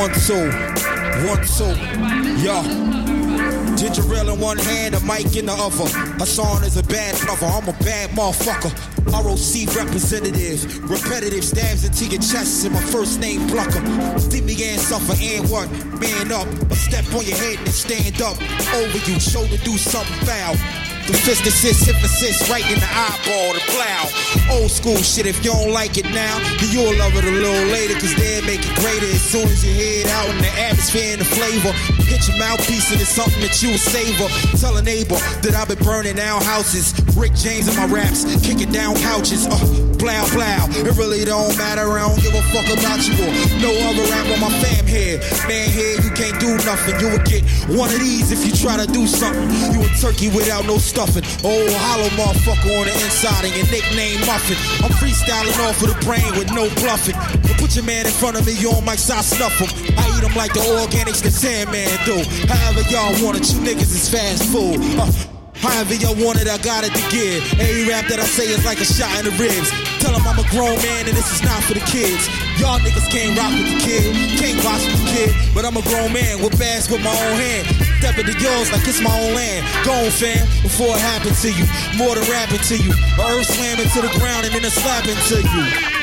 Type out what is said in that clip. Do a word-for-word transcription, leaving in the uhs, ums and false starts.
One, two, one, two, yo. Ginger ale in one hand, a mic in the other. Hassan is a bad brother, I'm a bad motherfucker. R O C representative, repetitive stabs into your chest in my first name Plucker. See me and suffer and what? Man up, a step on your head and stand up. Over you, shoulder do something foul. The fist assist, emphasis right in the eyeball, the plow. Old school shit, if you don't like it now, then you'll love it a little later, cause they'll make it greater as soon as you head out in the atmosphere and the flavor. Hit your mouthpiece and it's something that you'll savor. Tell a neighbor that I've been burning down houses. Rick James in my raps, kicking down couches. Uh, blow, blow, it really don't matter, I don't give a fuck about you or no other rap on my fam here. Man here, you can't do nothing, you would get one of these if you try to do something. You a turkey without no stuffing. Old hollow motherfucker on the inside and your nickname Muffin. I'm freestyling off of the brain with no bluffing. But put your man in front of me, you on my side, snuff him. I eat him like the organics the Sandman do. However y'all want it, you niggas is fast food. Uh, However y'all want it, I got it to give. Every rap that I say is like a shot in the ribs. Tell them I'm a grown man and this is not for the kids. Y'all niggas can't rock with the kid, can't box with the kid. But I'm a grown man with bass with my own hand. Step into yours like it's my own land. Go on, fam, before it happens to you. More than rapping to you. Earth slamming to the ground and then a slapping to you.